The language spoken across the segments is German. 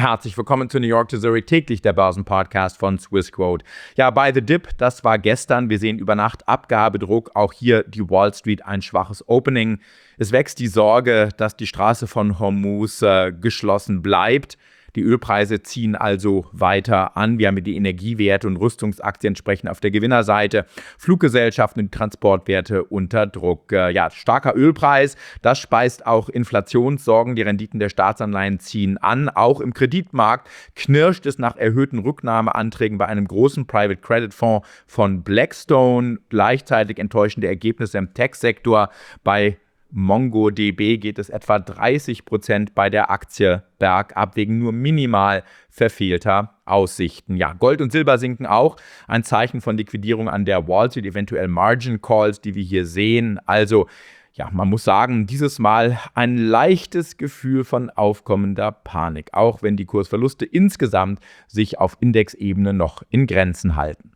Herzlich willkommen zu New York to Zurich täglich, der Börsenpodcast von Swissquote. Ja, bei The Dip, das war gestern. Wir sehen über Nacht Abgabedruck. Auch hier die Wall Street ein schwaches Opening. Es wächst die Sorge, dass die Straße von Hormuz geschlossen bleibt. Die Ölpreise ziehen also weiter an. Wir haben hier die Energiewerte und Rüstungsaktien entsprechend auf der Gewinnerseite. Fluggesellschaften und Transportwerte unter Druck. Starker Ölpreis, das speist auch Inflationssorgen. Die Renditen der Staatsanleihen ziehen an. Auch im Kreditmarkt knirscht es nach erhöhten Rücknahmeanträgen bei einem großen Private Credit Fonds von Blackstone. Gleichzeitig enttäuschende Ergebnisse im Tech-Sektor. Bei MongoDB geht es etwa 30% bei der Aktie bergab wegen nur minimal verfehlter Aussichten. Ja, Gold und Silber sinken auch. Ein Zeichen von Liquidierung an der Wall Street, eventuell Margin Calls, die wir hier sehen. Also, ja, man muss sagen, dieses Mal ein leichtes Gefühl von aufkommender Panik, auch wenn die Kursverluste insgesamt sich auf Indexebene noch in Grenzen halten.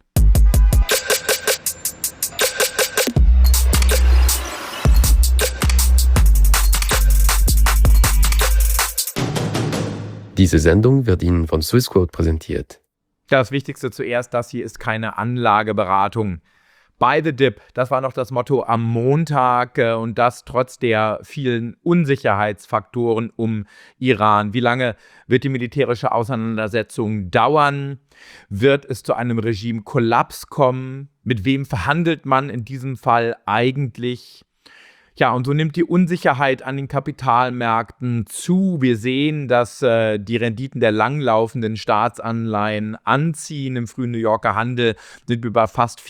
Diese Sendung wird Ihnen von Swissquote präsentiert. Ja, das Wichtigste zuerst, das hier ist keine Anlageberatung. By the Dip, das war noch das Motto am Montag und das trotz der vielen Unsicherheitsfaktoren um Iran. Wie lange wird die militärische Auseinandersetzung dauern? Wird es zu einem Regimekollaps kommen? Mit wem verhandelt man in diesem Fall eigentlich? Ja, und so nimmt die Unsicherheit an den Kapitalmärkten zu. Wir sehen, dass die Renditen der langlaufenden Staatsanleihen anziehen. Im frühen New Yorker Handel sind wir bei fast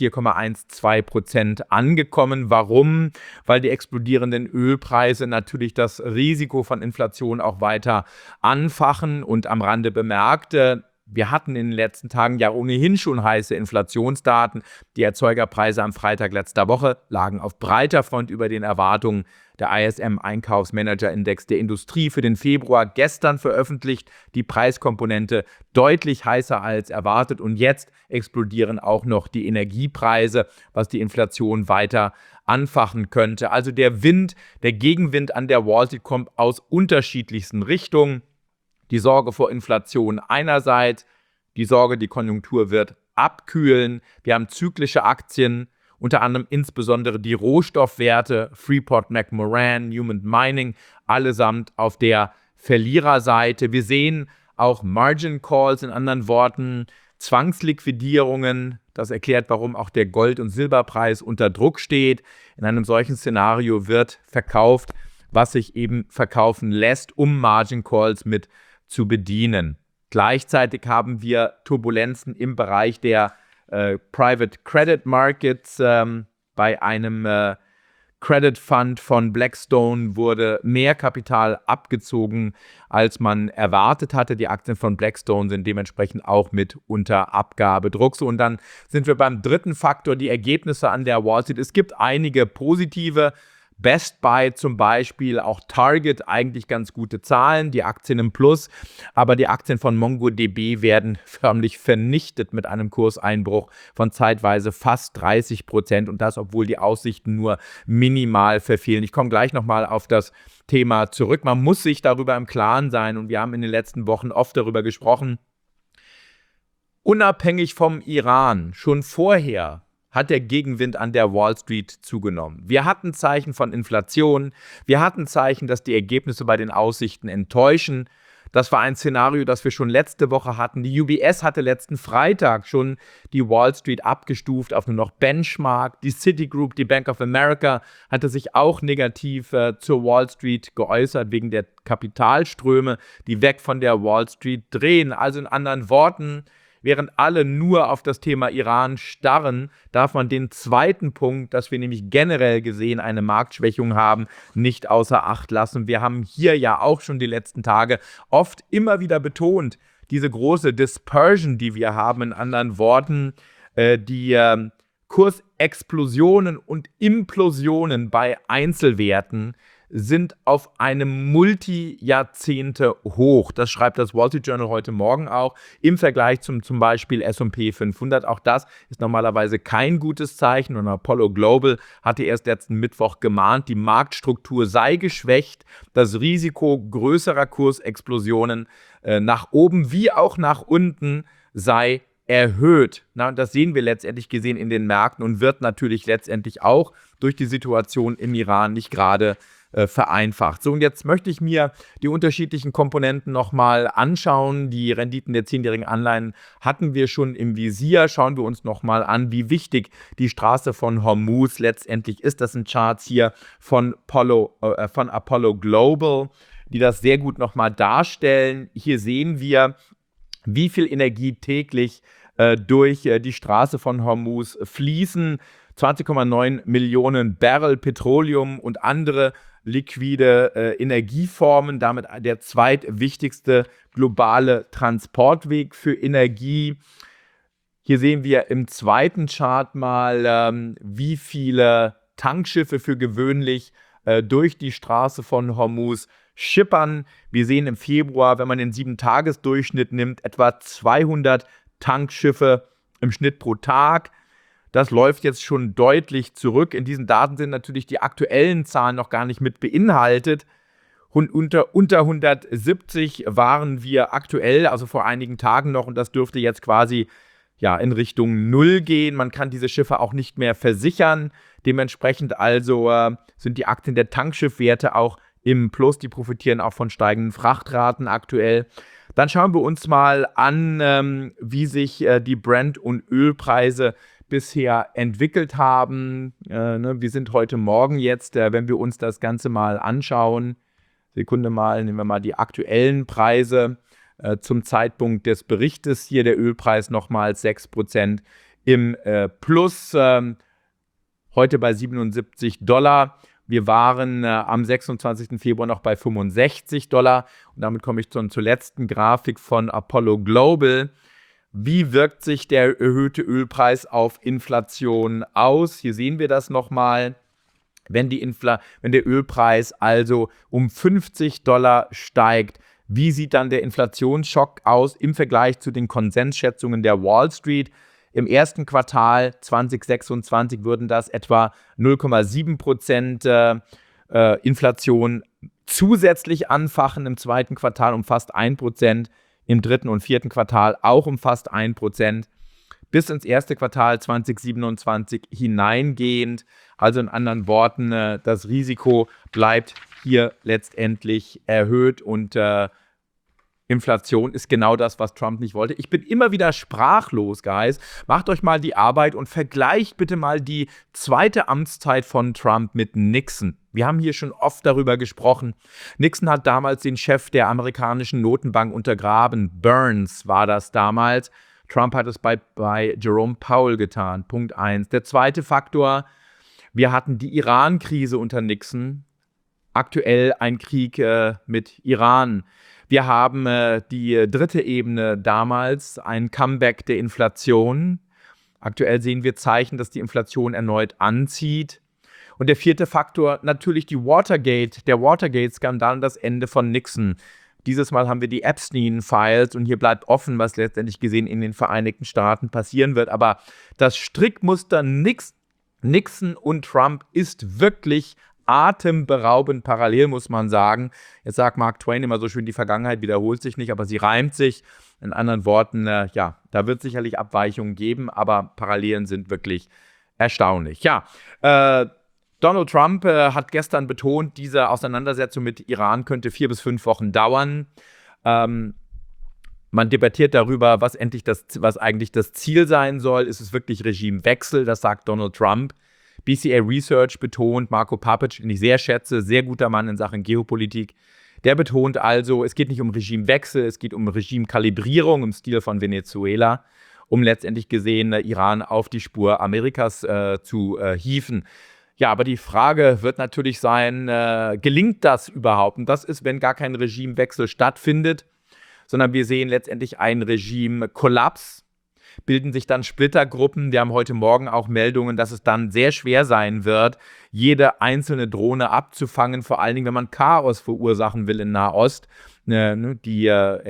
4,12% angekommen. Warum? Weil die explodierenden Ölpreise natürlich das Risiko von Inflation auch weiter anfachen. Und am Rande bemerkt, wir hatten in den letzten Tagen ja ohnehin schon heiße Inflationsdaten. Die Erzeugerpreise am Freitag letzter Woche lagen auf breiter Front über den Erwartungen. Der ISM-Einkaufsmanager-Index der Industrie für den Februar gestern veröffentlicht, die Preiskomponente deutlich heißer als erwartet. Und jetzt explodieren auch noch die Energiepreise, was die Inflation weiter anfachen könnte. Also der Gegenwind an der Wall Street kommt aus unterschiedlichsten Richtungen. Die Sorge vor Inflation einerseits, die Sorge, die Konjunktur wird abkühlen. Wir haben zyklische Aktien, unter anderem insbesondere die Rohstoffwerte, Freeport-McMoRan, Newmont Mining, allesamt auf der Verliererseite. Wir sehen auch Margin Calls, in anderen Worten Zwangsliquidierungen. Das erklärt, warum auch der Gold- und Silberpreis unter Druck steht. In einem solchen Szenario wird verkauft, was sich eben verkaufen lässt, um Margin Calls mit zu bedienen. Gleichzeitig haben wir Turbulenzen im Bereich der Private Credit Markets. Bei einem Credit Fund von Blackstone wurde mehr Kapital abgezogen, als man erwartet hatte. Die Aktien von Blackstone sind dementsprechend auch mit unter Abgabedruck. So, und dann sind wir beim dritten Faktor, die Ergebnisse an der Wall Street. Es gibt einige positive. Best Buy zum Beispiel, auch Target, eigentlich ganz gute Zahlen, die Aktien im Plus, aber die Aktien von MongoDB werden förmlich vernichtet mit einem Kurseinbruch von zeitweise fast 30% und das, obwohl die Aussichten nur minimal verfehlen. Ich komme gleich nochmal auf das Thema zurück. Man muss sich darüber im Klaren sein und wir haben in den letzten Wochen oft darüber gesprochen, unabhängig vom Iran, schon vorher hat der Gegenwind an der Wall Street zugenommen. Wir hatten Zeichen von Inflation, wir hatten Zeichen, dass die Ergebnisse bei den Aussichten enttäuschen. Das war ein Szenario, das wir schon letzte Woche hatten. Die UBS hatte letzten Freitag schon die Wall Street abgestuft auf nur noch Benchmark. Die Citigroup, die Bank of America, hatte sich auch negativ zur Wall Street geäußert wegen der Kapitalströme, die weg von der Wall Street drehen. Also in anderen Worten, während alle nur auf das Thema Iran starren, darf man den zweiten Punkt, dass wir nämlich generell gesehen eine Marktschwächung haben, nicht außer Acht lassen. Wir haben hier ja auch schon die letzten Tage oft immer wieder betont, diese große Dispersion, die wir haben, in anderen Worten, die Kursexplosionen und Implosionen bei Einzelwerten sind auf einem Multi-Jahrzehnte-Hoch. Das schreibt das Wall Street Journal heute Morgen auch im Vergleich zum Beispiel S&P 500. Auch das ist normalerweise kein gutes Zeichen. Und Apollo Global hatte erst letzten Mittwoch gemahnt, die Marktstruktur sei geschwächt, das Risiko größerer Kursexplosionen nach oben wie auch nach unten sei erhöht. Na, und das sehen wir letztendlich gesehen in den Märkten und wird natürlich letztendlich auch durch die Situation im Iran nicht gerade vereinfacht. So, und jetzt möchte ich mir die unterschiedlichen Komponenten nochmal anschauen. Die Renditen der 10-jährigen Anleihen hatten wir schon im Visier. Schauen wir uns nochmal an, wie wichtig die Straße von Hormuz letztendlich ist. Das sind Charts hier von Apollo Global, die das sehr gut nochmal darstellen. Hier sehen wir, wie viel Energie täglich durch die Straße von Hormuz fließen. 20,9 Millionen Barrel Petroleum und andere liquide Energieformen, damit der zweitwichtigste globale Transportweg für Energie. Hier sehen wir im zweiten Chart mal, wie viele Tankschiffe für gewöhnlich durch die Straße von Hormuz schippern. Wir sehen im Februar, wenn man den 7-Tages-Durchschnitt nimmt, etwa 200 Tankschiffe im Schnitt pro Tag. Das läuft jetzt schon deutlich zurück. In diesen Daten sind natürlich die aktuellen Zahlen noch gar nicht mit beinhaltet. Unter 170 waren wir aktuell, also vor einigen Tagen noch, und das dürfte jetzt quasi in Richtung Null gehen. Man kann diese Schiffe auch nicht mehr versichern. Dementsprechend also sind die Aktien der Tankschiffwerte auch im Plus. Die profitieren auch von steigenden Frachtraten aktuell. Dann schauen wir uns mal an, wie sich die Brent- und Ölpreise bisher entwickelt haben. Wir sind heute Morgen jetzt, wenn wir uns das Ganze mal anschauen, Sekunde mal, nehmen wir mal die aktuellen Preise zum Zeitpunkt des Berichtes. Hier der Ölpreis nochmals 6% im Plus, heute bei $77. Wir waren am 26. Februar noch bei $65. Und damit komme ich zur letzten Grafik von Apollo Global. Wie wirkt sich der erhöhte Ölpreis auf Inflation aus? Hier sehen wir das nochmal. Wenn der Ölpreis also um $50 steigt, wie sieht dann der Inflationsschock aus im Vergleich zu den Konsensschätzungen der Wall Street? Im ersten Quartal 2026 würden das etwa 0,7% Inflation zusätzlich anfachen, im zweiten Quartal um fast 1%, im dritten und vierten Quartal auch um fast 1%, bis ins erste Quartal 2027 hineingehend. Also in anderen Worten, das Risiko bleibt hier letztendlich erhöht und Inflation ist genau das, was Trump nicht wollte. Ich bin immer wieder sprachlos, Guys. Macht euch mal die Arbeit und vergleicht bitte mal die zweite Amtszeit von Trump mit Nixon. Wir haben hier schon oft darüber gesprochen. Nixon hat damals den Chef der amerikanischen Notenbank untergraben. Burns war das damals. Trump hat es bei Jerome Powell getan. Punkt 1. Der zweite Faktor, wir hatten die Iran-Krise unter Nixon. Aktuell ein Krieg mit Iran. Wir haben die dritte Ebene damals, ein Comeback der Inflation. Aktuell sehen wir Zeichen, dass die Inflation erneut anzieht. Und der vierte Faktor, natürlich der Watergate-Skandal und das Ende von Nixon. Dieses Mal haben wir die Epstein-Files und hier bleibt offen, was letztendlich gesehen in den Vereinigten Staaten passieren wird. Aber das Strickmuster Nixon und Trump ist wirklich atemberaubend parallel, muss man sagen. Jetzt sagt Mark Twain immer so schön, die Vergangenheit wiederholt sich nicht, aber sie reimt sich. In anderen Worten, da wird es sicherlich Abweichungen geben, aber Parallelen sind wirklich erstaunlich. Donald Trump hat gestern betont, diese Auseinandersetzung mit Iran könnte 4 bis 5 Wochen dauern. Man debattiert darüber, was eigentlich das Ziel sein soll. Ist es wirklich Regimewechsel? Das sagt Donald Trump. BCA Research betont, Marco Papic, den ich sehr schätze, sehr guter Mann in Sachen Geopolitik, der betont also, es geht nicht um Regimewechsel, es geht um Regimekalibrierung im Stil von Venezuela, um letztendlich gesehen Iran auf die Spur Amerikas zu hieven. Ja, aber die Frage wird natürlich sein, gelingt das überhaupt? Und das ist, wenn gar kein Regimewechsel stattfindet, sondern wir sehen letztendlich einen Regimekollaps. bilden sich dann Splittergruppen. Wir haben heute Morgen auch Meldungen, dass es dann sehr schwer sein wird, jede einzelne Drohne abzufangen, vor allen Dingen, wenn man Chaos verursachen will in Nahost. Die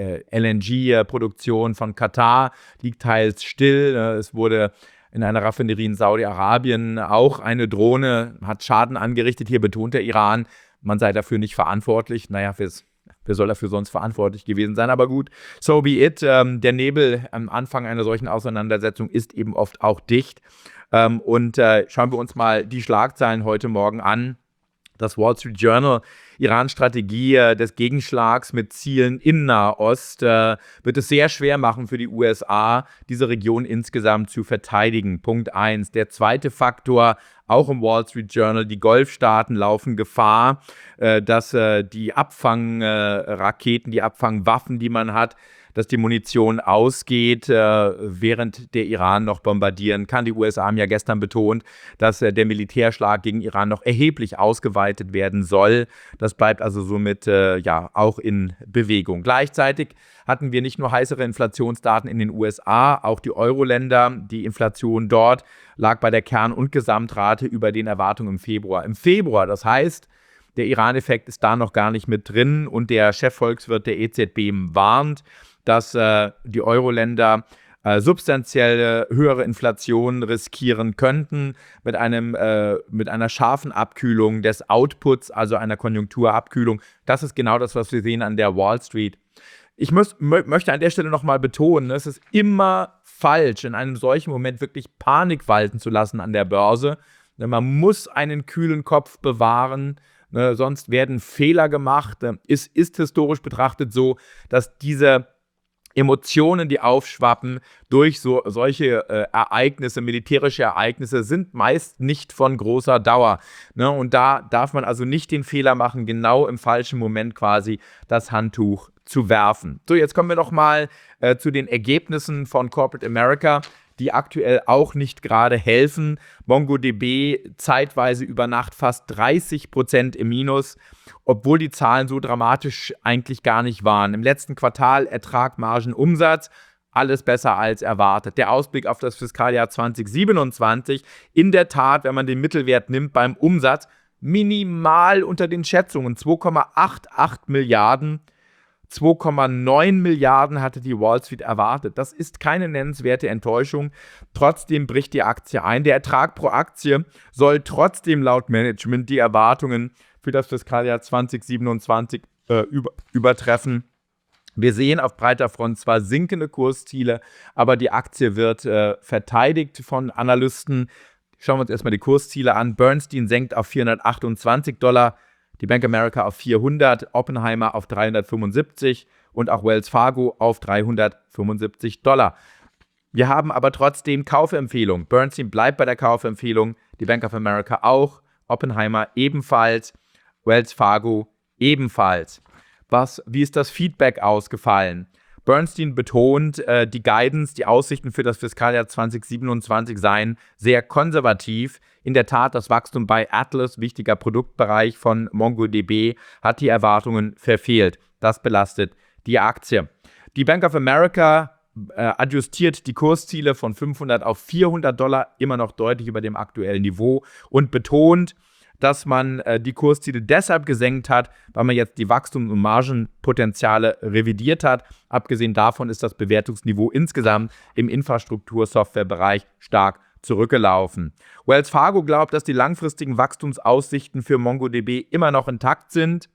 LNG-Produktion von Katar liegt teils still. Es wurde in einer Raffinerie in Saudi-Arabien auch eine Drohne, hat Schaden angerichtet. Hier betont der Iran, man sei dafür nicht verantwortlich. Naja, wer soll dafür sonst verantwortlich gewesen sein? Aber gut, so be it. Der Nebel am Anfang einer solchen Auseinandersetzung ist eben oft auch dicht. Schauen wir uns mal die Schlagzeilen heute Morgen an. Das Wall Street Journal, Iran-Strategie des Gegenschlags mit Zielen in Nahost, wird es sehr schwer machen für die USA, diese Region insgesamt zu verteidigen. Punkt 1. Der zweite Faktor, auch im Wall Street Journal, die Golfstaaten laufen Gefahr, dass die Abfangraketen, die Abfangwaffen, die man hat, dass die Munition ausgeht, während der Iran noch bombardieren kann. Die USA haben ja gestern betont, dass der Militärschlag gegen Iran noch erheblich ausgeweitet werden soll. Das bleibt also somit auch in Bewegung. Gleichzeitig hatten wir nicht nur heißere Inflationsdaten in den USA, auch die Euro-Länder. Die Inflation dort lag bei der Kern- und Gesamtrate über den Erwartungen im Februar. Im Februar, das heißt, der Iran-Effekt ist da noch gar nicht mit drin und der Chefvolkswirt der EZB warnt, dass die Euro-Länder substanziell höhere Inflationen riskieren könnten mit einer scharfen Abkühlung des Outputs, also einer Konjunkturabkühlung. Das ist genau das, was wir sehen an der Wall Street. Ich möchte an der Stelle nochmal betonen, es ist immer falsch, in einem solchen Moment wirklich Panik walten zu lassen an der Börse. Man muss einen kühlen Kopf bewahren, sonst werden Fehler gemacht. Es ist historisch betrachtet so, dass diese Emotionen, die aufschwappen durch solche Ereignisse, militärische Ereignisse, sind meist nicht von großer Dauer. Und da darf man also nicht den Fehler machen, genau im falschen Moment quasi das Handtuch zu werfen. So, jetzt kommen wir noch mal zu den Ergebnissen von Corporate America, die aktuell auch nicht gerade helfen. MongoDB zeitweise über Nacht fast 30% im Minus, obwohl die Zahlen so dramatisch eigentlich gar nicht waren. Im letzten Quartal Ertrag, Margen, Umsatz, alles besser als erwartet. Der Ausblick auf das Fiskaljahr 2027, in der Tat, wenn man den Mittelwert nimmt beim Umsatz, minimal unter den Schätzungen, 2,88 Milliarden. 2,9 Milliarden hatte die Wall Street erwartet. Das ist keine nennenswerte Enttäuschung. Trotzdem bricht die Aktie ein. Der Ertrag pro Aktie soll trotzdem laut Management die Erwartungen für das Fiskaljahr 2027 übertreffen. Wir sehen auf breiter Front zwar sinkende Kursziele, aber die Aktie wird verteidigt von Analysten. Schauen wir uns erstmal die Kursziele an. Bernstein senkt auf $428, die Bank America auf 400, Oppenheimer auf 375 und auch Wells Fargo auf $375. Wir haben aber trotzdem Kaufempfehlung. Bernstein bleibt bei der Kaufempfehlung, die Bank of America auch, Oppenheimer ebenfalls, Wells Fargo ebenfalls. Wie ist das Feedback ausgefallen? Bernstein betont, die Guidance, die Aussichten für das Fiskaljahr 2027 seien sehr konservativ. In der Tat, das Wachstum bei Atlas, wichtiger Produktbereich von MongoDB, hat die Erwartungen verfehlt. Das belastet die Aktie. Die Bank of America adjustiert die Kursziele von $500 auf $400, immer noch deutlich über dem aktuellen Niveau und betont, dass man die Kursziele deshalb gesenkt hat, weil man jetzt die Wachstums- und Margenpotenziale revidiert hat. Abgesehen davon ist das Bewertungsniveau insgesamt im Infrastruktur-Software-Bereich stark zurückgelaufen. Wells Fargo glaubt, dass die langfristigen Wachstumsaussichten für MongoDB immer noch intakt sind.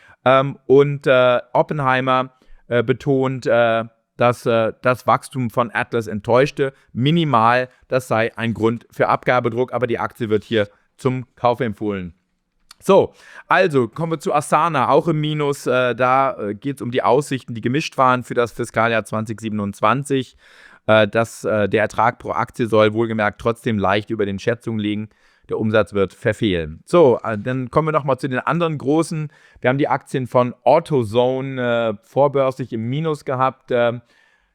Oppenheimer betont, dass das Wachstum von Atlas enttäuschte. Minimal, das sei ein Grund für Abgabedruck, aber die Aktie wird hier zum Kauf empfohlen. So, also kommen wir zu Asana, auch im Minus. Da geht es um die Aussichten, die gemischt waren für das Fiskaljahr 2027. Der Ertrag pro Aktie soll wohlgemerkt trotzdem leicht über den Schätzungen liegen. Der Umsatz wird verfehlen. So, dann kommen wir nochmal zu den anderen großen. Wir haben die Aktien von AutoZone vorbörslich im Minus gehabt.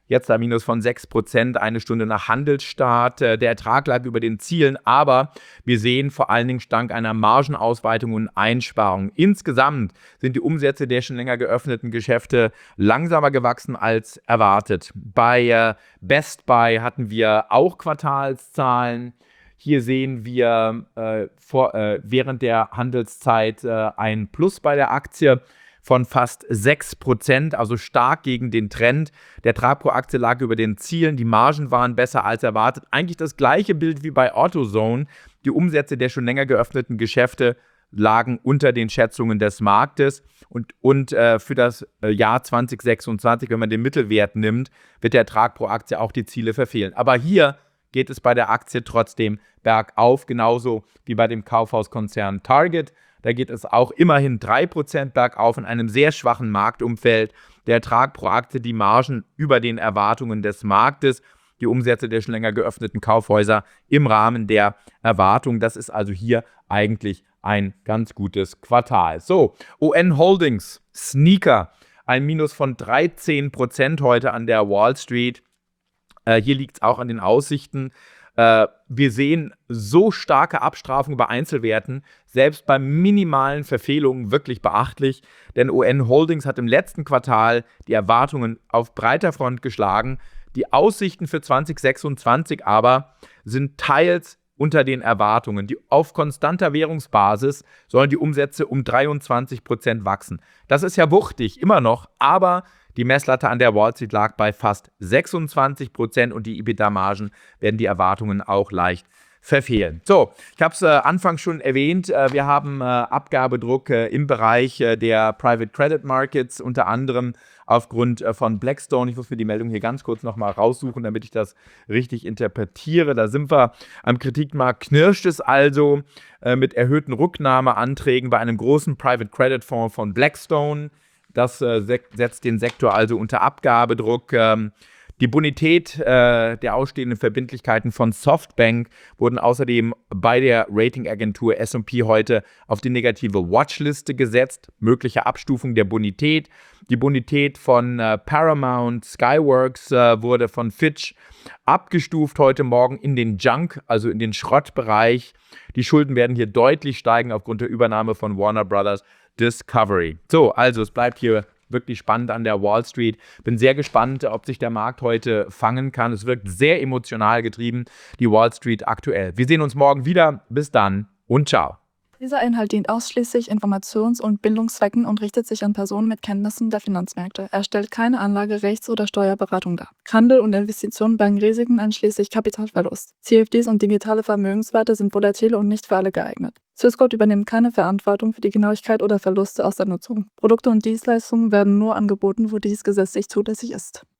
Jetzt ein Minus von 6%, eine Stunde nach Handelsstart. Der Ertrag lag über den Zielen, aber wir sehen vor allen Dingen dank einer Margenausweitung und Einsparung. Insgesamt sind die Umsätze der schon länger geöffneten Geschäfte langsamer gewachsen als erwartet. Bei Best Buy hatten wir auch Quartalszahlen. Hier sehen wir während der Handelszeit ein Plus bei der Aktie von fast 6%, also stark gegen den Trend. Der Ertrag pro Aktie lag über den Zielen, die Margen waren besser als erwartet. Eigentlich das gleiche Bild wie bei AutoZone. Die Umsätze der schon länger geöffneten Geschäfte lagen unter den Schätzungen des Marktes. Und für das Jahr 2026, wenn man den Mittelwert nimmt, wird der Ertrag pro Aktie auch die Ziele verfehlen. Aber hier geht es bei der Aktie trotzdem bergauf, genauso wie bei dem Kaufhauskonzern Target. Da geht es auch immerhin 3% bergauf in einem sehr schwachen Marktumfeld. Der Ertrag pro Aktie, die Margen über den Erwartungen des Marktes, die Umsätze der schon länger geöffneten Kaufhäuser im Rahmen der Erwartung. Das ist also hier eigentlich ein ganz gutes Quartal. So, ON Holdings, Sneaker, ein Minus von 13% heute an der Wall Street. Hier liegt es auch an den Aussichten. Wir sehen so starke Abstrafungen bei Einzelwerten, selbst bei minimalen Verfehlungen wirklich beachtlich, denn ON Holdings hat im letzten Quartal die Erwartungen auf breiter Front geschlagen. Die Aussichten für 2026 aber sind teils unter den Erwartungen. Auf konstanter Währungsbasis sollen die Umsätze um 23% wachsen. Das ist ja wuchtig, immer noch, aber die Messlatte an der Wall Street lag bei fast 26% und die EBITDA-Margen werden die Erwartungen auch leicht verfehlen. So, ich habe es anfangs schon erwähnt, wir haben Abgabedruck im Bereich der Private Credit Markets, unter anderem aufgrund von Blackstone. Ich muss mir die Meldung hier ganz kurz nochmal raussuchen, damit ich das richtig interpretiere. Da sind wir am Kritikmarkt, knirscht es also mit erhöhten Rücknahmeanträgen bei einem großen Private Credit Fonds von Blackstone. Das setzt den Sektor also unter Abgabedruck. Die Bonität der ausstehenden Verbindlichkeiten von Softbank wurden außerdem bei der Ratingagentur S&P heute auf die negative Watchliste gesetzt. Mögliche Abstufung der Bonität. Die Bonität von Paramount Skyworks wurde von Fitch abgestuft heute Morgen in den Junk, also in den Schrottbereich. Die Schulden werden hier deutlich steigen aufgrund der Übernahme von Warner Brothers Discovery. So, also es bleibt hier wirklich spannend an der Wall Street. Bin sehr gespannt, ob sich der Markt heute fangen kann. Es wirkt sehr emotional getrieben, die Wall Street aktuell. Wir sehen uns morgen wieder. Bis dann und ciao. Dieser Inhalt dient ausschließlich Informations- und Bildungszwecken und richtet sich an Personen mit Kenntnissen der Finanzmärkte. Er stellt keine Anlage-, Rechts- oder Steuerberatung dar. Handel und Investitionen bergen Risiken einschließlich Kapitalverlust. CFDs und digitale Vermögenswerte sind volatil und nicht für alle geeignet. Swissquote übernimmt keine Verantwortung für die Genauigkeit oder Verluste aus der Nutzung. Produkte und Dienstleistungen werden nur angeboten, wo dies gesetzlich zulässig ist.